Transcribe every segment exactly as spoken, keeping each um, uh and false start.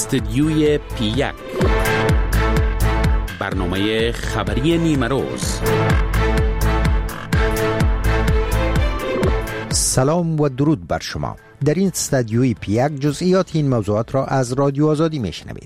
استدیوی پی یک، برنامه خبری نیمه روز. سلام و درود بر شما. در این استدیوی پی یک جزئیات این موضوعات را از رادیو آزادی میشنوید.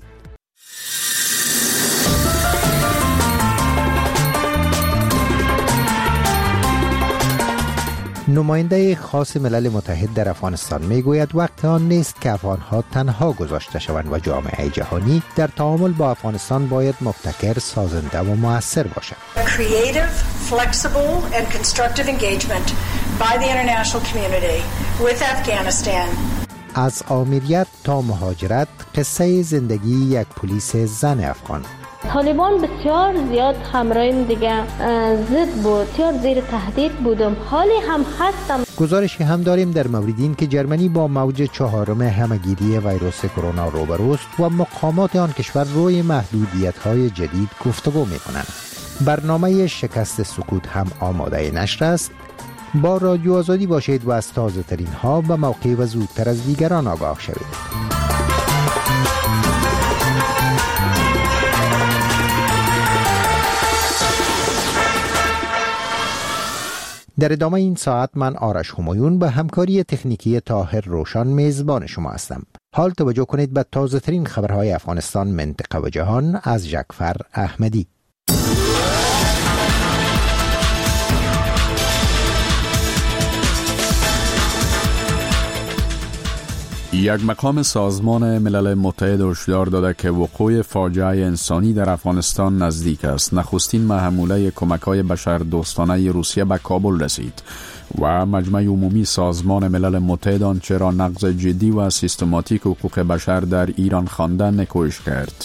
نماینده خاص ملل متحد در افغانستان میگوید وقت آن نیست که افغانها تنها گذاشته شوند و جامعه جهانی در تعامل با افغانستان باید مبتکر، سازنده و مؤثر باشد. Creative, flexible and constructive engagement by the international community with Afghanistan. از آمیریت تا مهاجرت، قصه زندگی یک پلیس زن افغان. طالبان بسیار زیاد همراهیم دیگه ضد بود، بسیار زیر تهدید بودم، حالی هم هستم. گزارشی هم داریم در مورد این که جرمنی با موج چهارم همهگیری ویروس کرونا روبروست و مقامات آن کشور روی محدودیت‌های جدید گفتگو می‌کنند. برنامه شکست سکوت هم آماده نشر است. با رادیو آزادی باشید و از تازه ترین ها و موقع و زودتر از دیگران آگاه شوید. در ادامه این ساعت من آرش همایون به همکاری تکنیکی طاهر روشن میزبان شما هستم. حال توجه کنید به تازه ترین خبرهای افغانستان، منطقه و جهان از جعفر احمدی. یک مقام سازمان ملل متحد هشدار داده که وقوع فاجعه انسانی در افغانستان نزدیک است. نخستین محموله کمک‌های بشردوستانه روسیه به کابل رسید و مجمع عمومی سازمان ملل متحد آنچه را نقض جدی و سیستماتیک حقوق بشر در ایران خوانده نکوش کرد.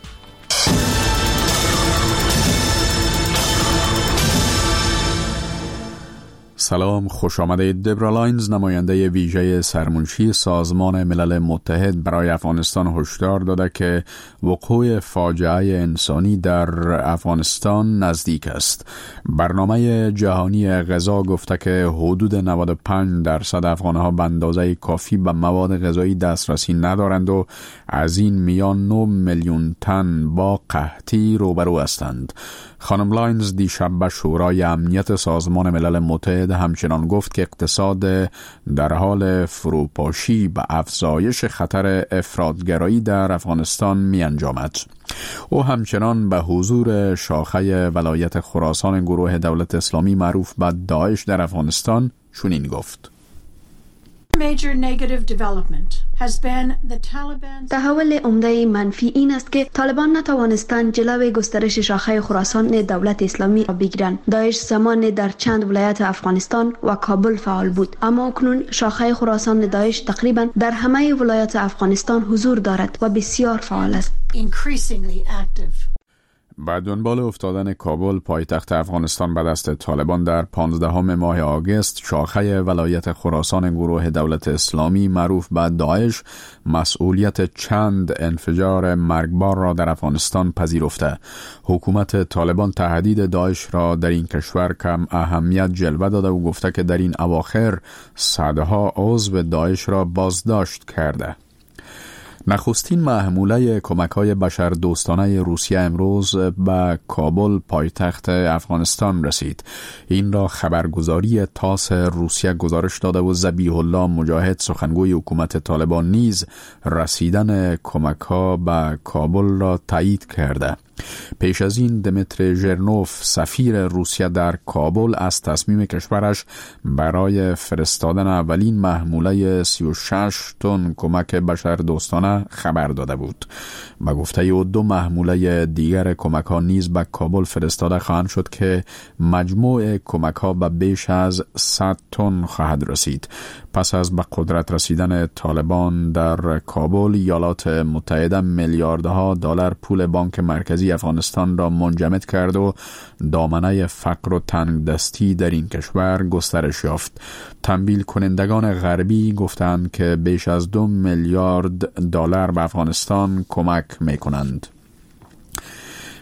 سلام، خوش آمدید. دبرا لاینز، نماینده ویژه سرمنشی سازمان ملل متحد برای افغانستان، هشدار داده که وقوع فاجعه انسانی در افغانستان نزدیک است. برنامه جهانی غذا گفته که حدود نود و پنج درصد افغانها به اندازه کافی به مواد غذایی دسترسی ندارند و از این میان نه میلیون تن با قحطی روبرو هستند. خانم لاینز دیشب به شورای امنیت سازمان ملل متحد همچنان گفت که اقتصاد در حال فروپاشی به افزایش خطر افراطگرایی در افغانستان می انجامد. او همچنان به حضور شاخه ولایت خراسان گروه دولت اسلامی معروف به داعش در افغانستان چنین گفت: Major negative development has been the Taliban. تحول عمده منفی این است که طالبان نتوانستند جلوی گسترش شاخه خراسان دولت اسلامی را بگیرند. داعش زمان در چند ولایت افغانستان و کابل فعال بود، اما اکنون شاخه خراسان داعش تقریبا در همه ولایات افغانستان حضور دارد و بسیار فعال است. Increasingly active. بعد دنبال افتادن کابل پایتخت افغانستان به دست طالبان در پانزدهم ماه آگوست، شاخه ولایت خراسان گروه دولت اسلامی معروف به داعش مسئولیت چند انفجار مرگبار را در افغانستان پذیرفته. حکومت طالبان تهدید داعش را در این کشور کم اهمیت جلوه داده و گفته که در این اواخر صدها عضو داعش را بازداشت کرده. نخستین محموله کمک‌های بشردوستانه روسیه امروز به کابل پایتخت افغانستان رسید. این را خبرگزاری تاس روسیه گزارش داده و ذبیح الله مجاهد، سخنگوی حکومت طالبان، نیز رسیدن کمک‌ها به کابل را تایید کرده. پیش از این دمیتری ژرنوف، سفیر روسیه در کابل، از تصمیم کشورش برای فرستادن اولین محموله سی و شش تن کمک بشردوستانه خبر داده بود. به گفته او دو محموله دیگر کمک ها نیز به کابل فرستاده خواهند شد که مجموع کمک ها به بیش از صد تن خواهد رسید. پس از به قدرت رسیدن طالبان در کابل، ایالات متحده میلیاردها دلار پول بانک مرکزی افغانستان را منجمد کرد و دامنه فقر و تنگدستی در این کشور گسترش یافت. تنبیه کنندگان غربی گفتند که بیش از دو میلیارد دلار به افغانستان کمک می کنند.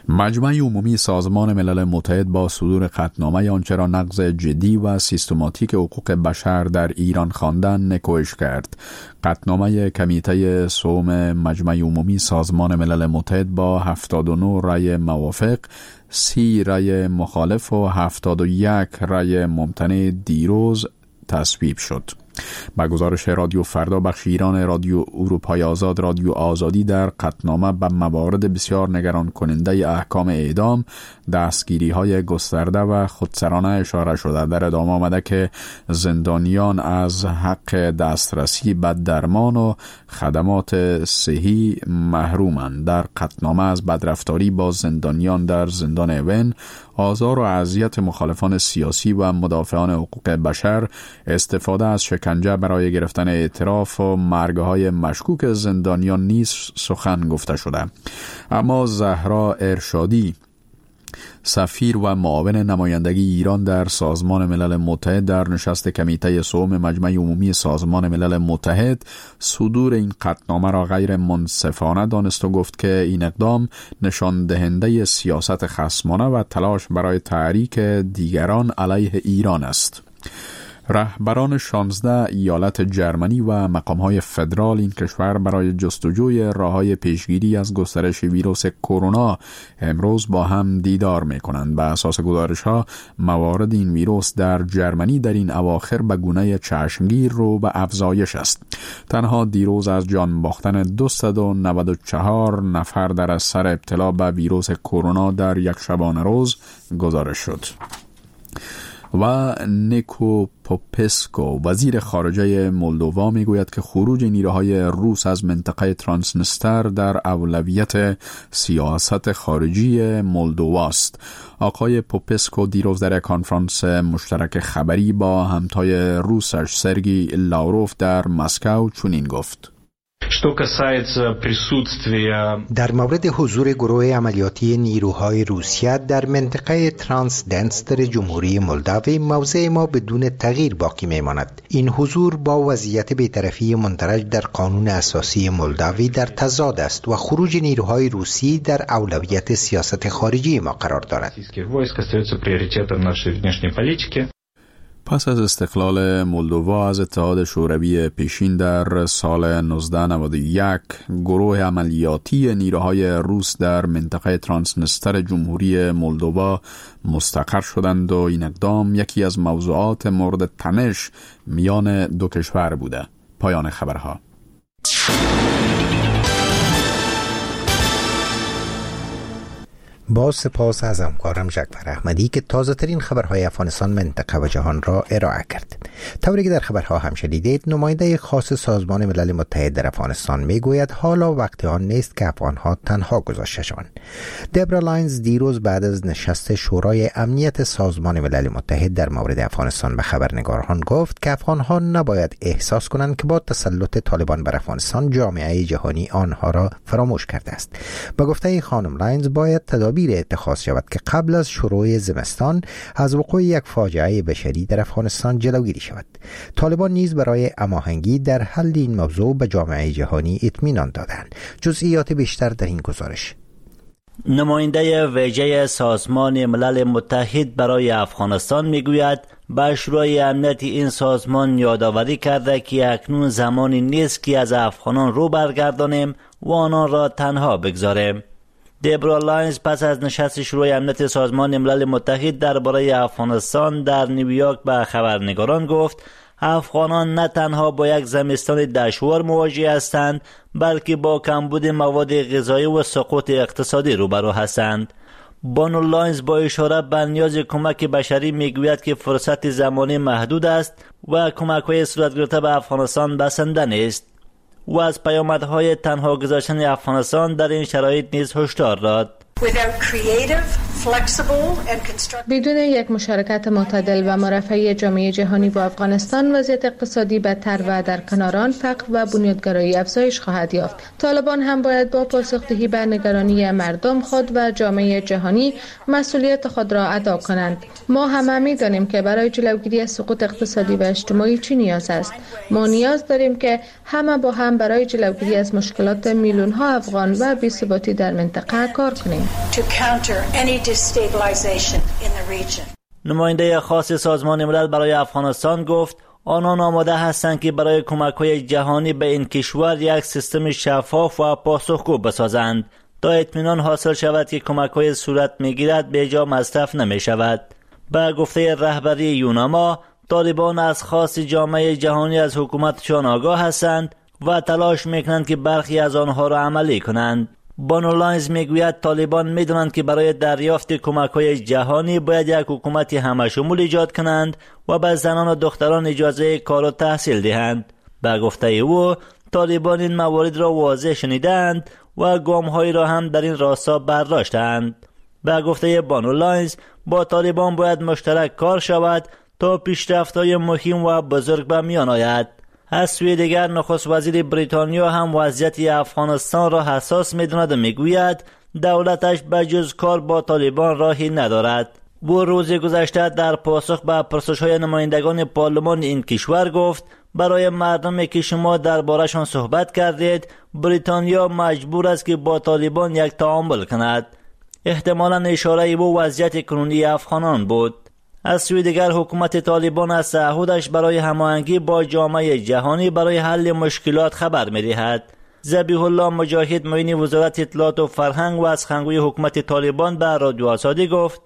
مجمع عمومی سازمان ملل متحد با صدور قطعنامه آنچه را نقض جدی و سیستماتیک حقوق بشر در ایران خواندن نکوهش کرد. قطعنامه کمیته سوم مجمع عمومی سازمان ملل متحد با هفتاد و نه رأی موافق، سی رأی مخالف و هفتاد و یک رأی ممتنع دیروز تصویب شد. با گزارش رادیو فردا بخش ایران رادیو اروپای آزاد رادیو آزادی در قطعنامه به موارد بسیار نگران کننده احکام اعدام، دستگیری های گسترده و خودسرانه اشاره شده. در ادامه آمده که زندانیان از حق دسترسی به درمان و خدمات صحی محرومند. در قطعنامه از بدرفتاری با زندانیان در زندان اوین، آزار و اذیت مخالفان سیاسی و مدافعان حقوق بشر، استفاده از شکنجه برای گرفتن اعتراف و مرگ‌های مشکوک زندانیان نیز سخن گفته شده. اما زهرا ارشادی، سفیر و معاون نمایندگی ایران در سازمان ملل متحد، در نشست کمیته سوم مجمع عمومی سازمان ملل متحد صدور این قطعنامه را غیر منصفانه دانست و گفت که این اقدام نشان دهنده سیاست خصمانه و تلاش برای تحریک دیگران علیه ایران است. رهبران شانزده ایالت جرمنی و مقام‌های فدرال این کشور برای جستجوی راه‌های پیشگیری از گسترش ویروس کرونا امروز با هم دیدار می‌کنند. به اساس گزارش‌ها موارد این ویروس در جرمنی در این اواخر به گونه چشمگیر رو به افزایش است. تنها دیروز از جان باختن دویست و نود و چهار نفر در اثر ابتلا به ویروس کرونا در یک شبانه روز گزارش شد. و نیکو پوپسکو وزیر خارجه مولدووا میگوید که خروج نیروهای روس از منطقه ترانسنستر در اولویت سیاست خارجی مولدووا است. آقای پوپسکو دیروز در کنفرانس مشترک خبری با همتای روسش سرگی لاوروف در مسکو چنین گفت: در مورد حضور گروه عملیاتی نیروهای روسیه در منطقه ترانسدنستر جمهوری مولداوی، موضع ما بدون تغییر باقی میماند. این حضور با وضعیت بی‌طرفی مندرج در قانون اساسی مولداوی در تضاد است و خروج نیروهای روسی در اولویت سیاست خارجی ما قرار دارد. پس از استقلال مولدووا از اتحاد شوروی پیشین در سال نوزده نود و یک، گروه عملیاتی نیروهای روس در منطقه ترانسنستر جمهوری مولدووا مستقر شدند و این اقدام یکی از موضوعات مورد تنش میان دو کشور بوده. پایان خبرها. با سپاس از همکارم جعفر احمدی که تازه ترین خبرهای افغانستان، منطقه و جهان را ارائه کرد. طوری که در خبرها هم شنیدید، نماینده خاص سازمان ملل متحد در افغانستان میگوید حالا وقت آن نیست که افغانها تنها گذاشته شوند. دبرا لاینز دیروز بعد از نشست شورای امنیت سازمان ملل متحد در مورد افغانستان به خبرنگاران گفت که افغانها نباید احساس کنند که با تسلط طالبان بر افغانستان جامعه جهانی آنها را فراموش کرده است. با گفته خانم لاینز باید تدابیر اتخاذ شود که قبل از شروع زمستان از وقوع یک فاجعه بشری در افغانستان جلوگیری شود. طالبان نیز برای هماهنگی در حل این موضوع به جامعه جهانی اطمینان دادند. جزئیات بیشتر در این گزارش. نماینده ویژه سازمان ملل متحد برای افغانستان میگوید به شورای امنیت این سازمان یادآوری کرده که اکنون زمانی نیست که از افغانان رو برگردانیم و آنان را تنها بگذاریم. دبرا لاینز پس از نشست شورای امنیت سازمان ملل متحد درباره افغانستان در نیویورک به خبرنگاران گفت افغانان نه تنها با یک زمستان دشوار مواجه هستند، بلکه با کمبود مواد غذایی و سقوط اقتصادی روبرو هستند. بانو لاینز با اشاره به نیاز کمک بشری میگوید که فرصت زمانی محدود است و کمک‌های صورت گرفته به افغانستان بسنده نیست و از پیامدهای تنها گذاشتن افغانستان در این شرایط نیز هشدار داد. Without creative, بدون یک مشارکت معتدل و مرفعی جامعه جهانی با افغانستان، وضعیت اقتصادی بدتر و در کنار آن فقر و بنیادگرایی افزایش خواهد یافت. طالبان هم باید با پاسخدهی به نگرانی مردم خود و جامعه جهانی مسئولیت خود را ادا کنند. ما همه می‌دانیم که برای جلوگیری از سقوط اقتصادی و اجتماعی چی نیاز است. ما نیاز داریم که همه با هم برای جلوگیری از مشکلات میلیون‌ها افغان و بی‌ثباتی در منطقه کار کنیم. نماینده خاص سازمان ملل برای افغانستان گفت آنان آماده هستند که برای کمک‌های جهانی به این کشور یک سیستم شفاف و پاسخگو بسازند تا اطمینان حاصل شود که کمک‌های صورت می‌گیرد به جا مصرف نمی‌شود. با گفته رهبری یوناما، طالبان از خواست جامعه جهانی از حکومتشان آگاه هستند و تلاش می‌کنند که برخی از آنها را عملی کنند. بانو لاینز میگوید طالبان میدونند که برای دریافت کمک‌های جهانی باید یک حکومت همه‌شمول ایجاد کنند و به زنان و دختران اجازه کار و تحصیل دهند. به گفته او، طالبان این موارد را واضح شنیدند و گام‌هایی را هم در این راستا برداشتند. به گفته بانو لاینز، با طالبان باید مشترک کار شود تا پیشرفت‌های مهم و بزرگ به میان آید. از سوی دیگر نخست وزیر بریتانیا هم وضعیت افغانستان را حساس می‌داند و میگوید دولتش به جز کار با طالبان راهی ندارد. او روز گذشته در پاسخ به پرسش‌های نمایندگان پارلمان این کشور گفت برای مردمی که شما درباره‌شان صحبت کردید، بریتانیا مجبور است که با طالبان یک تعامل کند. احتمالاً اشاره او وضعیت کنونی افغانان بود. از سوی دیگر حکومت طالبان از تعهدش برای هماهنگی با جامعه جهانی برای حل مشکلات خبر می‌دهد. ذبیح الله مجاهد معین وزارت اطلاعات و فرهنگ و از سخنگوی حکومت طالبان به رادیو آزادی گفت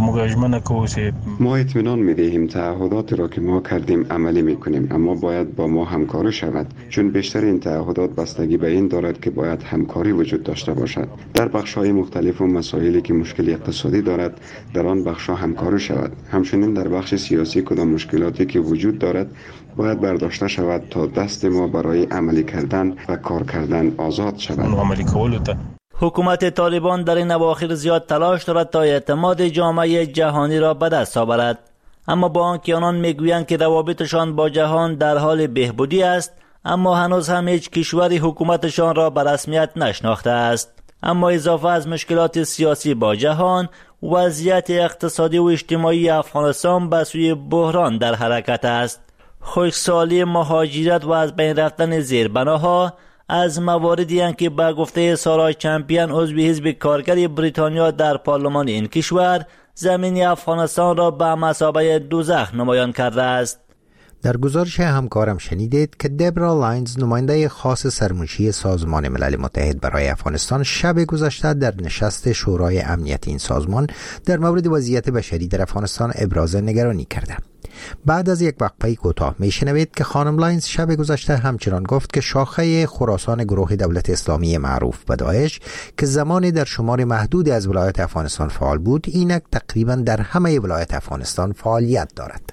ما اطمینان می‌دهیم تعهدات را که ما کردیم عملی می‌کنیم، اما باید با ما همکاری شود، چون بیشتر این تعهدات بستگی به این دارد که باید همکاری وجود داشته باشد. در بخش‌های مختلف و مسائلی که مشکل اقتصادی دارد در آن بخش‌ها همکاری شود. همچنین در بخش سیاسی کدام مشکلاتی که وجود دارد باید برداشته شود تا دست ما برای عملی کردن و کار کردن آزاد شود. حکومت طالبان در این اواخر زیاد تلاش دارد تا اعتماد جامعه جهانی را به دست آورد، اما با آنکه آنان میگویند که روابطشان با جهان در حال بهبودی است، اما هنوز هم هیچ کشوری حکومتشان را به رسمیت نشناخته است. اما اضافه از مشکلات سیاسی با جهان، وضعیت اقتصادی و اجتماعی افغانستان به سوی بحران در حرکت است. خشکسالی، مهاجرت و از بین رفتن زیربناها از مواردی هستند که به گفته سارا چمپیان، عضو حزب کارگر بریتانیا در پارلمان این کشور، زمین افغانستان را به مثابه دوزخ نمایان کرده است. در گزارش همکارم شنیدید که دبرا لاینز، نماینده خاص سرمنشی سازمان ملل متحد برای افغانستان، شب گذشته در نشست شورای امنیت این سازمان در مورد وضعیت بشری در افغانستان ابراز نگرانی کرده. بعد از یک وقفه کوتاه میشنوید که خانم لاینز شب گذشته همچنان گفت که شاخه خراسان گروه دولت اسلامی معروف به داعش که زمانی در شمار محدود از ولایات افغانستان فعال بود، اینک تقریبا در همه ولایات افغانستان فعالیت دارد.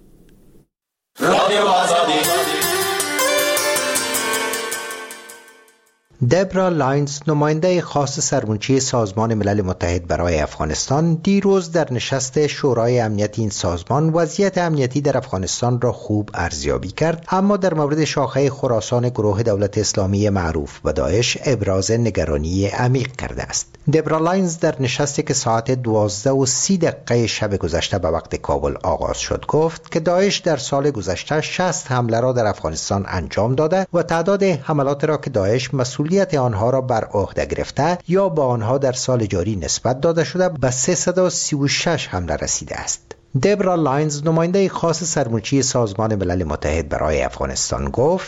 دبرا لاینز، نماینده خاص سرمنشی سازمان ملل متحد برای افغانستان، دیروز در نشست شورای امنیت این سازمان وضعیت امنیتی در افغانستان را خوب ارزیابی کرد، اما در مورد شاخه خراسان گروه دولت اسلامی معروف به داعش ابراز نگرانی عمیق کرده است. دبرا لاینز در نشستی که ساعت دوازده و سی دقیقه شب گذشته به وقت کابل آغاز شد گفت که داعش در سال گذشته شصت حمله را در افغانستان انجام داده و تعداد حملات را که داعش مسئولیت آنها را بر عهده گرفته یا با آنها در سال جاری نسبت داده شده به سیصد و سی و شش حمله رسیده است. دبرا لاینز، نماینده خاص سرمنشی سازمان ملل متحد برای افغانستان گفت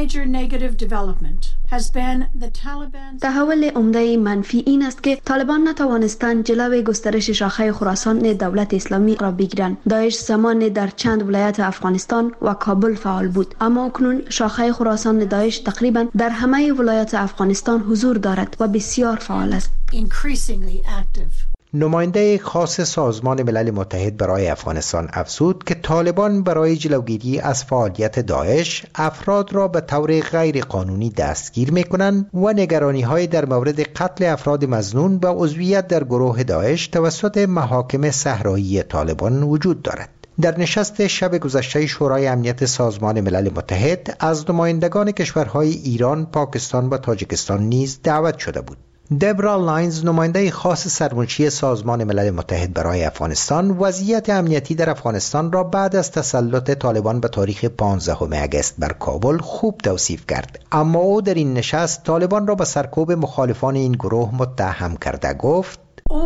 تحول عمده منفی این است که طالبان نتوانستند جلوی گسترش شاخه خراسان دولت اسلامی را بگیرند. داعش زمان در چند ولایت افغانستان و کابل فعال بود، اما اکنون شاخه خراسان داعش تقریبا در همه ولایات افغانستان حضور دارد و بسیار فعال است. نماینده خاص سازمان ملل متحد برای افغانستان افزود که طالبان برای جلوگیری از فعالیت داعش افراد را به طور غیر قانونی دستگیر می‌کنند و نگرانی‌های در مورد قتل افراد مظنون و عضویت در گروه داعش توسط محاکم صحرایی طالبان وجود دارد. در نشست شب گذشته شورای امنیت سازمان ملل متحد از نمایندگان کشورهای ایران، پاکستان و تاجیکستان نیز دعوت شده بود. دبرا لاینز، نماینده خاص سرمنشی سازمان ملل متحد برای افغانستان، وضعیت امنیتی در افغانستان را بعد از تسلط طالبان به تاریخ پانزدهم اگست بر کابل خوب توصیف کرد، اما او در این نشست طالبان را به سرکوب مخالفان این گروه متهم کرده. گفت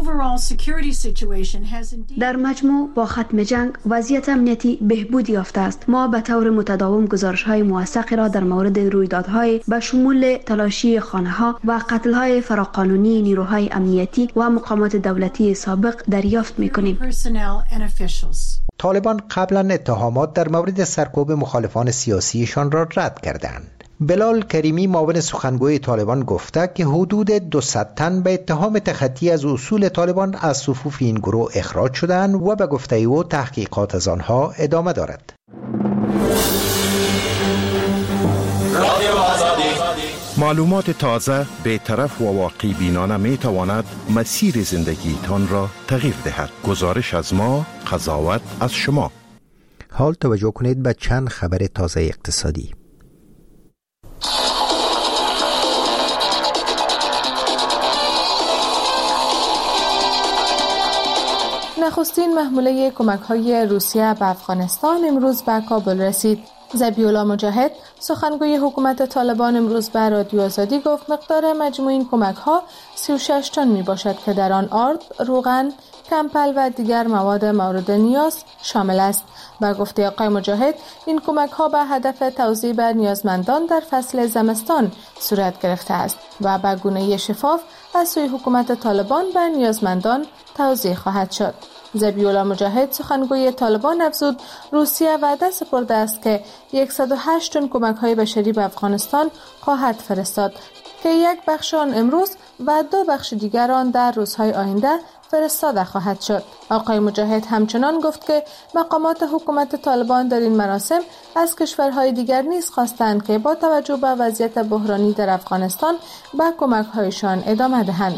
در مجموع با ختم جنگ وضعیت امنیتی بهبود یافته است. ما به طور متداوم گزارش‌های موثقی را در مورد رویدادهای به شمول تلاشی خانه‌ها و قتل‌های فراقانونی نیروهای امنیتی و مقامات دولتی سابق دریافت می‌کنیم. طالبان قبلا اتهامات در مورد سرکوب مخالفان سیاسیشان را رد کردند. بلال کریمی، معاون سخنگوی طالبان، گفته که حدود دویست تن به اتهام تخطی از اصول طالبان از صفوف این گروه اخراج شدند و به گفته او تحقیقات از آنها ادامه دارد. معلومات تازه، بی‌طرف و واقعی بینانه می تواند مسیر زندگی تان را تغییر دهد. گزارش از ما، قضاوت از شما. حال توجه کنید به چند خبر تازه اقتصادی. نخستین محموله کمک‌های روسیه به افغانستان امروز به کابل رسید. ذبیح‌الله مجاهد، سخنگوی حکومت طالبان، امروز به رادیو آزادی گفت مقدار مجموع این کمک‌ها سی و شش تن میباشد که در آن آرد، روغن، کمپل و دیگر مواد مورد نیاز شامل است. با گفته آقای مجاهد، این کمک‌ها به هدف توزیع به نیازمندان در فصل زمستان صورت گرفته است و به گونه‌ای شفاف از سوی حکومت طالبان به نیازمندان توزیع خواهد شد. ذبیح‌الله مجاهد، سخنگوی طالبان، افزود روسیه وعده سپرده است که صد و هشت تن کمک‌های بشری به افغانستان خواهد فرستاد که یک بخش آن امروز و دو بخش دیگر آن در روزهای آینده فرستاده خواهد شد. آقای مجاهد همچنان گفت که مقامات حکومت طالبان در این مراسم از کشورهای دیگر نیز خواستند که با توجه به وضعیت بحرانی در افغانستان به کمک‌هایشان ادامه دهند.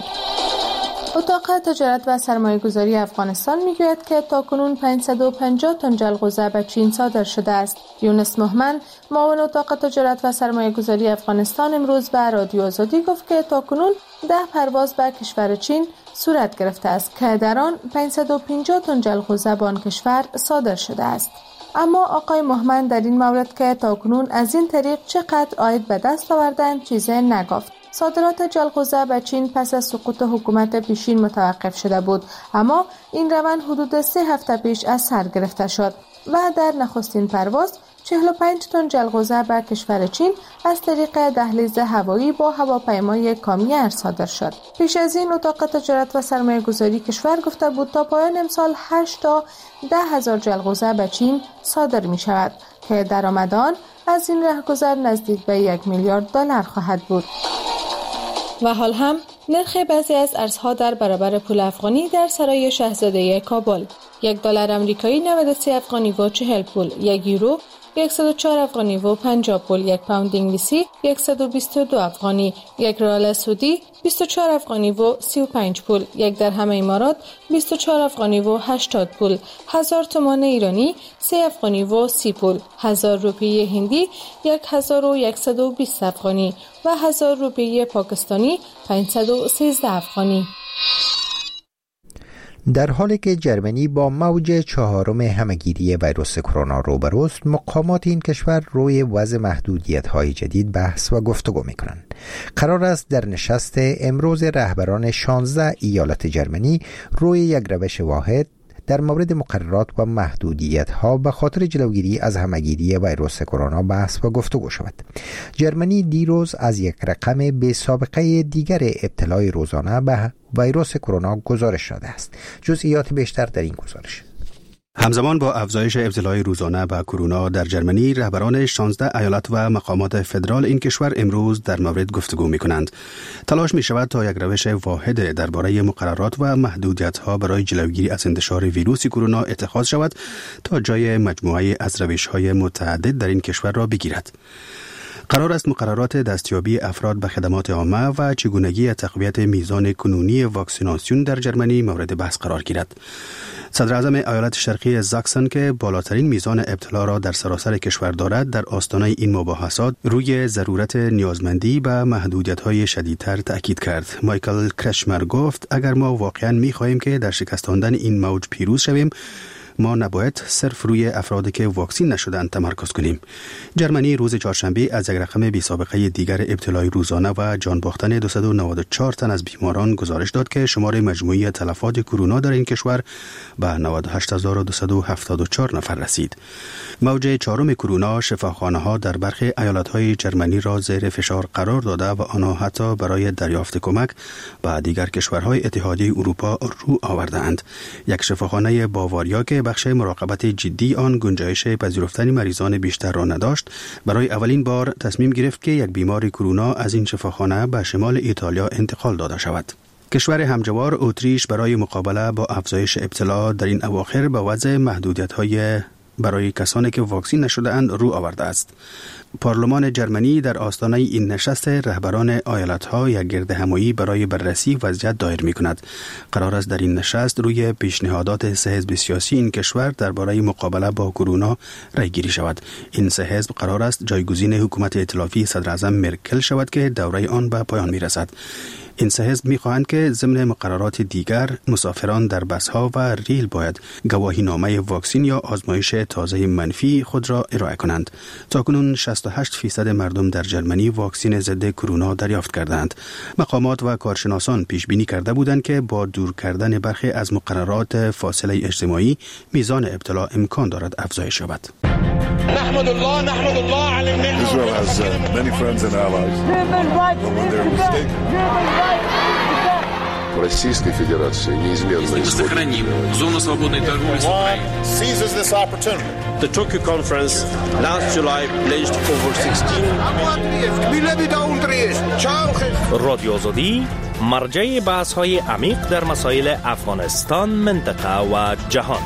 اتاق تجارت و سرمایه‌گذاری افغانستان میگوید که تاکنون پانصد و پنجاه تن جلغوزه به چین صادر شده است. یونس مهمن، معاون اتاق تجارت و سرمایه‌گذاری افغانستان، امروز به رادیو آزادی گفت که تاکنون ده پرواز به کشور چین صورت گرفته است که در آن پانصد و پنجاه تن جلغوزه به آن کشور صادر شده است. اما آقای مهمن در این مورد که تاکنون از این طریق چقدر عاید به دست آوردند چیزی نگفت. صادرات جلغوزه به چین پس از سقوط حکومت پیشین متوقف شده بود، اما این روند حدود سه هفته پیش از سر گرفته شد و در نخستین پرواز چهل و پنج تن جلغوزه به کشور چین از طریق دهلیز هوایی با هواپیمای کامیر صادر شد. پیش از این اتاق تجارت و سرمایه‌گذاری کشور گفته بود تا پایان امسال هشت تا ده هزار جلغوزه به چین صادر می شود که درآمد آن از این رهگذر نزدیک به یک میلیارد دلار خواهد بود. و حال هم نرخ بعضی از ارزها در برابر پول افغانی در سرای شاهزاده کابل: یک دلار آمریکایی نود و سه افغانی و چهل پول، یک یورو صد و چهار افغانی و پنجاه پول، یک پوند انگلیسی صد و بیست و دو افغانی، یک ریال سعودی بیست و چهار افغانی و سی و پنج پول، یک درهم امارات بیست و چهار افغانی و هشتاد پول، هزار تومان ایرانی سه افغانی و سی پول، هزار روپیه هندی هزار و صد و بیست افغانی و هزار روپیه پاکستانی پانصد و سیزده افغانی. در حالی که جرمنی با موج چهارم همهگیری ویروس کرونا روبروست، مقامات این کشور روی وضع محدودیت‌های جدید بحث و گفتگو می‌کنند. قرار است در نشست امروز رهبران شانزده ایالت جرمنی روی یک روش واحد در مورد مقررات و محدودیت‌ها به خاطر جلوگیری از همهگیری ویروس کرونا بحث و گفتگو شود. جرمنی دیروز از یک رقم بی سابقه دیگر ابتلای روزانه به ویروس کرونا گزارش داده است. جزئیات بیشتر در این گزارش. همزمان با افزایش ابتلای روزانه به کرونا در جرمنی، رهبران شانزده ایالت و مقامات فدرال این کشور امروز در مورد گفتگو می کنند. تلاش می شود تا یک روش واحد درباره مقررات و محدودیت ها برای جلوگیری از انتشار ویروس کرونا اتخاذ شود تا جای مجموعه از روش های متعدد در این کشور را بگیرد. قرار است مقررات دستیابی افراد به خدمات عامه و چگونگی تقویت میزان کنونی واکسیناسیون در جرمنی مورد بحث قرار گیرد. صدر اعظم ایالت شرقی زاکسن که بالاترین میزان ابتلا را در سراسر کشور دارد، در آستانه این مباحثات روی ضرورت نیازمندی به محدودیت‌های شدیدتر تأکید کرد. مایکل کرشمر گفت اگر ما واقعاً می‌خواهیم که در شکستاندن این موج پیروز شویم، ما نباید صرف روی افرادی که واکسین نشدند تمرکز کنیم. جرمنی روز چهارشنبه از یک رقم بی سابقه دیگر ابتلای روزانه و جان باختن دویست و نود و چهار تن از بیماران گزارش داد که شمار مجموعی تلفات کرونا در این کشور به نود و هشت هزار و دویست و هفتاد و چهار نفر رسید. موج چهارم کرونا شفاخانه‌ها در برخی ایالت‌های جرمنی را زیر فشار قرار داده و آنها حتی برای دریافت کمک به دیگر کشورهای اتحادیه اروپا رو آورده‌اند. یک شفاخانه باواریا که بخش مراقبت جدی آن گنجایش پذیرفتن مریضان بیشتر را نداشت، برای اولین بار تصمیم گرفت که یک بیمار کرونا از این شفاخانه به شمال ایتالیا انتقال داده شود. کشور همجوار اتریش برای مقابله با افزایش ابتلا در این اواخر به وضع محدودیت‌های برای کسانی که واکسین نشده اند رو آورده است. پارلمان جرمنی در آستانه این نشست رهبران ایالت‌ها یک گرد همایی برای بررسی وضعیت دایر می‌کند. قرار است در این نشست روی پیشنهادات سه حزب سیاسی این کشور درباره مقابله با کرونا رایگیری شود. این سه حزب قرار است جایگزین حکومت ائتلافی صدر اعظم مرکل شود که دوره آن به پایان می‌رسد. این سه حزب می‌خواهند که ضمن مقررات دیگر مسافران در بس‌ها و ریل باید گواهینامه واکسین یا آزمایش تازه منفی خود را ارائه کنند. تاکنون شصت و هشت درصد مردم در جرمنی واکسین ضد کرونا دریافت کردند. مقامات و کارشناسان پیش بینی کرده بودند که با دور کردن برخی از مقررات فاصله اجتماعی میزان ابتلا امکان دارد افزایش یابد. نحمد الله نحمد الله على النعمة. Israel has uh, many friends and allies. But when they're mistaken. Российской Федерации неизменно сохраним зону свободной торговли с Украиной. Seizes this opportunity. The Tokyo conference last July pledged over sixteen. رادیو آزادی مرجع بحث‌های عمیق در مسائل افغانستان، منطقه و جهان.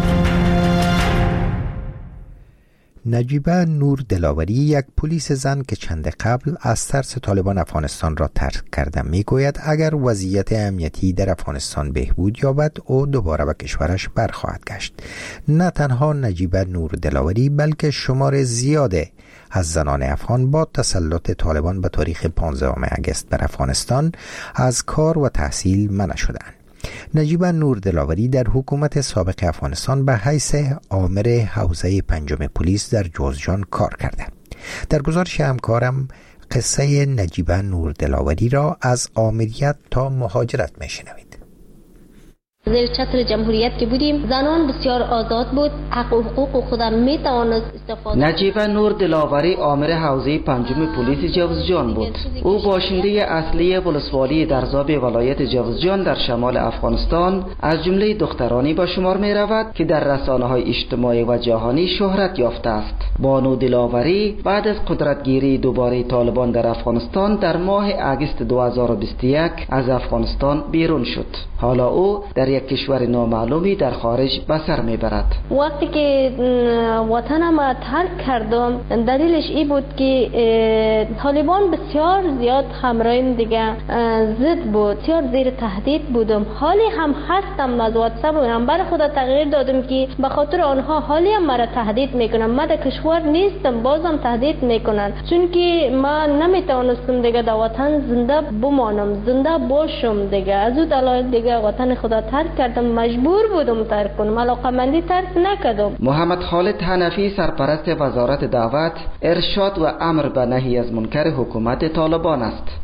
نجیبه نور دلاوری، یک پلیس زن که چند قبل از ترس طالبان افغانستان را ترک کرده، میگوید اگر وضعیت امنیتی در افغانستان بهبود یابد او دوباره به کشورش برخواهد گشت. نه تنها نجیبه نور دلاوری بلکه شمار زیاده از زنان افغان با تسلط طالبان به تاریخ پانزدهم آگوست بر افغانستان از کار و تحصیل منع شدند. نجیبه نور دلاوری در حکومت سابق افغانستان به حیث آمر حوزه پنجم پلیس در جوزجان کار کرده. در گزارش همکارم قصه نجیبه نور دلاوری را از آمریت تا مهاجرت میشنوید. زیر چتر جمهوریت که بودیم زنان بسیار آزاد بود، حق و حقوق خودم می توانست استفاده. نجیبه نور دلاوری آمر حوزه پنجم پلیس جوزجان بود. او باشنده اصلی ولسوالی درزاب ولایت جوزجان در شمال افغانستان از جمله دخترانی به شمار می رود که در رسانه‌های اجتماعی و جهانی شهرت یافته است. بانو دلاوری بعد از قدرتگیری دوباره طالبان در افغانستان در ماه آگوست دو هزار و بیست و یک از افغانستان بیرون شد. حالا او در یک کشور نامعلومی در خارج به سر میبرد. وقتی که وطنم را ترک کردم دلیلش این بود که طالبان بسیار زیاد همراهیم دیگه ضد بود، بسیار زیر تهدید بودم. حالی هم هستم از واتساپ هم برای خدا تغییر دادم که به خاطر آنها حالی هم مرا تهدید میکنن. من در کشور نیستم بازم تهدید میکنن، چون که من نمیتونستم دیگه در وطن زنده بمانم، زنده باشم دیگه. از اون دلایل دیگه وطن خدا ترک کردم، مجبور بودم ترک کنم، علاقمندی ترک نکردم. محمد خالد حنفی سرپرست وزارت دعوت، ارشاد و امر به نهی از منکر حکومت طالبان است.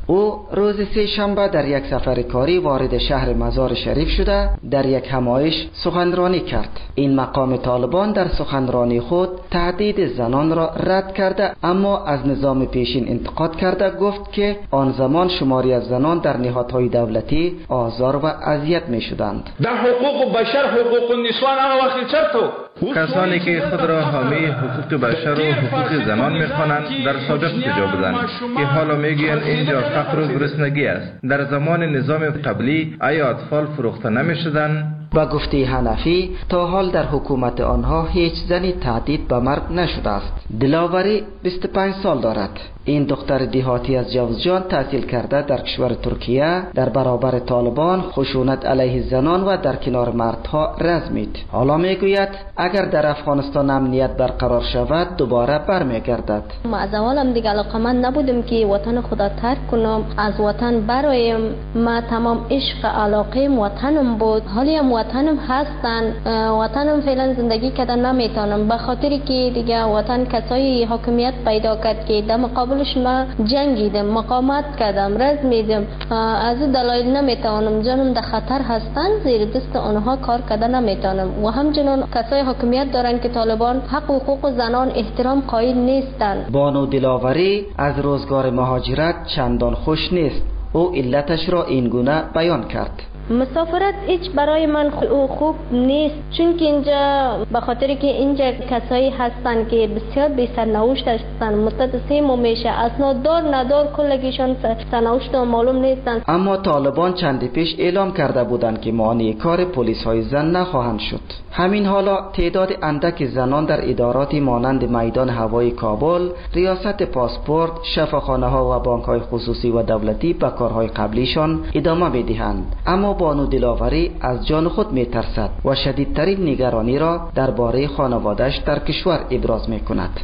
او روز سه شنبه در یک سفر کاری وارد شهر مزار شریف شده در یک همایش سخنرانی کرد. این مقام طالبان در سخنرانی خود تهدید زنان را رد کرده، اما از نظام پیشین انتقاد کرده. گفت که آن زمان شماری از زنان در نهادهای دولتی آزار و اذیت می شدند. در حقوق بشر، حقوق النسوان آن وقت چطور؟ کسانی که خود را حامی حقوق بشر و حقوق زنان می‌خوانند در سابق کجا بودند که حالا میگویند اینجا فقر و گرسنگی است؟ در زمان نظام قبلی آیا اطفال فروخته نمی‌شدند؟ با گفته حنفی تا حال در حکومت آنها هیچ زنی تهدید به مرگ نشده است. دلاوری بیست و پنج سال دارد. این دختر دیهاتی از جوزجان تحصیل کرده در کشور ترکیه در برابر طالبان خشونت علیه زنان و در کنار مردها رزمید. حالا میگوید اگر در افغانستان امنیت برقرار شود دوباره برمیگردد. ما از اول هم دیگه علاقمند نبودم که وطن خدا ترک کنم. از وطن برایم ما تمام عشق علاقه وطنم بود. حالی هم وطنم هستن. وطنم فعلا زندگی کردن نمیتونم به خاطری که دیگه وطن کسایی حاکمیت پیدا کرد که در مقابلش ما جنگیدم، مقاومت کردم، رزمیدم. از این دلایل نمیتونم، جانم در خطر هستن، زیر دست آنها کار کردن نمیتونم. و همچنین کسای حاکمیت دارن که طالبان حق و حقوق زنان احترام قائل نیستند. بانو دلاوری از روزگار مهاجرت چندان خوش نیست. او علتش را این گونه بیان کرد. مسافرت هیچ برای من خوب نیست، چون که اینجا به خاطر که اینجا کسایی هستن که بسیار بی سرنوشت هستن، مدت سه ماه میشه اسناد دار ندار کلگیشان سرنوشت معلوم نیستن. اما طالبان چندی پیش اعلام کرده بودند که مانع کار پلیس های زن نخواهند شد. همین حالا تعداد اندک زنان در ادارات مانند میدان هوایی کابل، ریاست پاسپورت، شفاخانه ها و بانک های خصوصی و دولتی به کارهای قبلیشان ادامه میدهند. اما بانو دلاوری از جان خود میترسد و شدیدترین نگرانی را درباره خانواده‌اش در کشور ابراز میکند.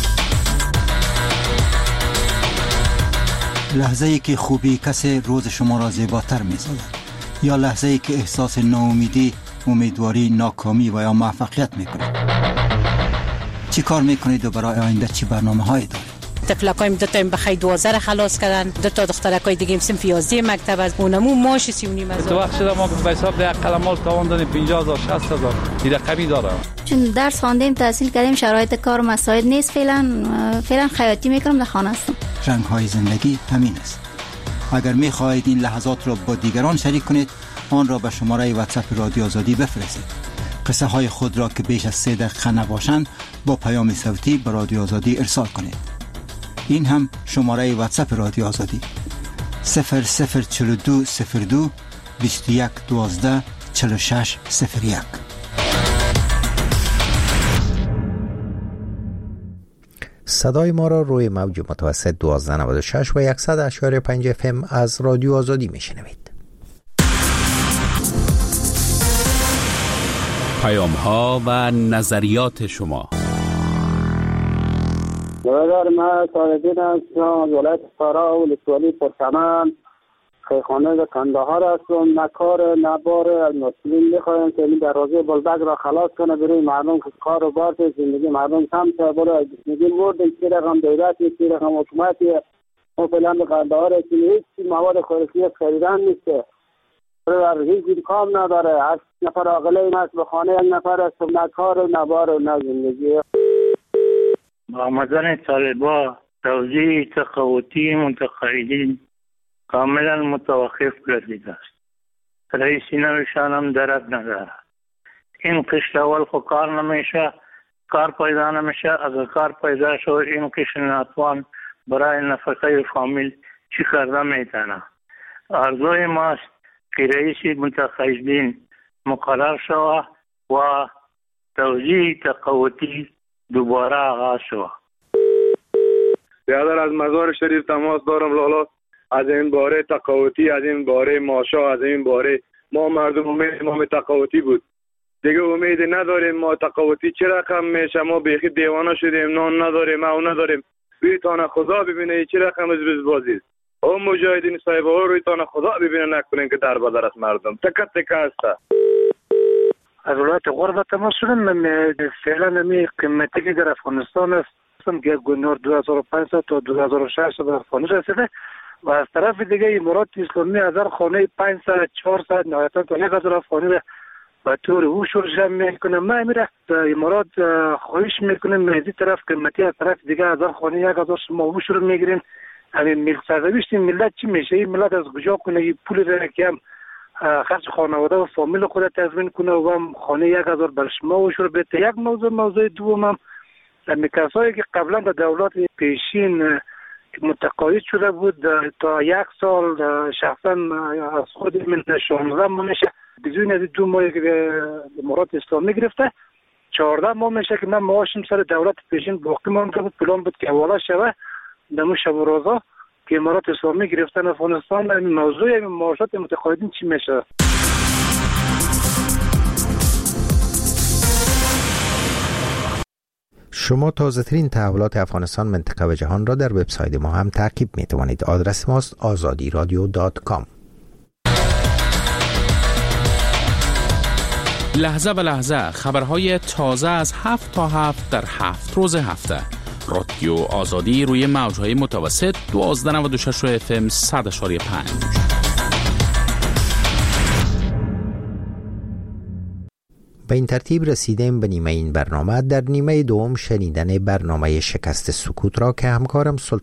لحظه ای که خوبی کسی روز شما را زیباتر می‌سازد، یا لحظه ای که احساس ناامیدی، امیدواری، ناکامی و یا موفقیت میکنید. چی کار میکنید و برای آینده چی برنامه‌هایی دارید؟ تفلکایم دو تا بخیر دوازده خلاص کردن، دو تا دخترکای دیگه صنف یازده مکتب از اونمو ماش سی و نیم هزار. تو وقت شده ما به حساب ده قلمال تاوان دادیم پنجاه هزار شصت هزار این رقمی داره. چون درس خواندیم تحصیل کردیم شرایط کار مساعد نیست، فعلا فعلا خیاطی میکنم در خانه هستم. رنگ های زندگی همین است. اگر میخواهید این لحظات را با دیگران شریک کنید آن را به شماره واتساپ رادیو آزادی بفرستید. قصه های خود را که بیش از سه دقیقه نباشند با پیام صوتی به رادیو آزادی ارسال کنید. این هم شماره واتساپ رادیو آزادی صفر صفر چهل و دو صفر دو بیست و یک دوازده چهل و شش صفر یک. صدای ما را روی موج متوسط دوازده نود و شش و صد و شش و پنج اف ام از رادیو آزادی میشنوید. پیام ها و نظریات شما. برادر من صادقین هستم از ولایت فرا و ولسوالی پرچمن خیخانه کندهار هستم. نه کار نه بار از مسئولین میخوایم که این دروازه بلبک را خلاص کنه برای مردم که کار و بار زندگی مردم کم شه. برای زندگی مردم چی رقم دولتی چی رقم حکومتی و فعلا به کندهار هیچ مواد خوراکی خریدن نیست. برای هیچ امکان نداره. هشت نفر عاقله این است به خانه یک نفر است. نه کار و نه بار و نه زندگی. با آمدن طالبان توزیع تقاوتی منتقدین کاملا متوقف گردیده است. رئیس نوشان هم درد ندارد. این قشت اول خو کار نمیشه، کار پیدا نمیشه. اگر کار پیدا شد این قشت ناتوان برای نفقه فامیل چی کرده میتونه. آرزوی ماست که رئیس منتقدین مقرر شود و توزیع تقاوتی دوباره آغاز شد. برادر از مزار شریف تماس دارم لالا. از این باره تقاوتی، از این باره ماشا، از این باره ما مردم امید ما تقاوتی بود دیگه امید نداریم. ما تقاوتی چه رقم میشه؟ ما بیخی دیوانه شدیم، نان نداریم، او نداریم. رویتان خدا ببینه چه رقم از بز بازی او مجاهدین صاحب ها رویتان خدا ببینه نکنین که در بدر است مردم تکت تکه است. از ولایت غربت تماس شدم. من فعلا نمی قیمتی که در افغانستان است که گونور دو هزار و پانصد تا دو هزار و ششصد در افغانستان رسیده و از طرف دیگه امارات اسلامی از هر خانه پانصد چهارصد نهایتا تا یک هزار افغانی را به طور اوشور جمع میکنه. ما میره امارات خواهش میکنیم از این طرف قیمتی از طرف دیگه از هر خانه یک هزار شما اوشور میگیرین. همین ملک سرنوشت ملت چی میشه؟ این ملت از کجا کنه این پول را که هم خرج خانواده و فامیل خود تضمین کنه و هم خانه یک هزار بر شما اوشور بده. یک موضوع موضوع دوم هم همین کسایی که قبلا در دولت پیشین متقاعد شده بود تا یک سال شخصا از خود من شانزده ماه میشه بدون از دو ماهی که امارات اسلامی گرفته چهارده ماه میشه که من معاشم سر دولت پیشین باقی مانده بود. پلان بود که حواله شوه نمو شب و روزا که امارات اسلامی گرفتن افغانستان. این موضوع معاشات متقاعدین چی میشه؟ شما تازه ترین تحولات افغانستان، منطقه و جهان را در وبسایت ما هم تعقیب می توانید. آدرس ماست آزادی رادیو دات کام. لحظه به لحظه خبرهای تازه از هفت تا هفت در هفت روز هفته. رادیو آزادی روی موجهای متوسط دوازده نود و شش اف ام صد اشاری پنج. به این ترتیب رسیدیم به نیمه این برنامه. در نیمه دوم شنیدن برنامه شکست سکوت را که همکارم سلطان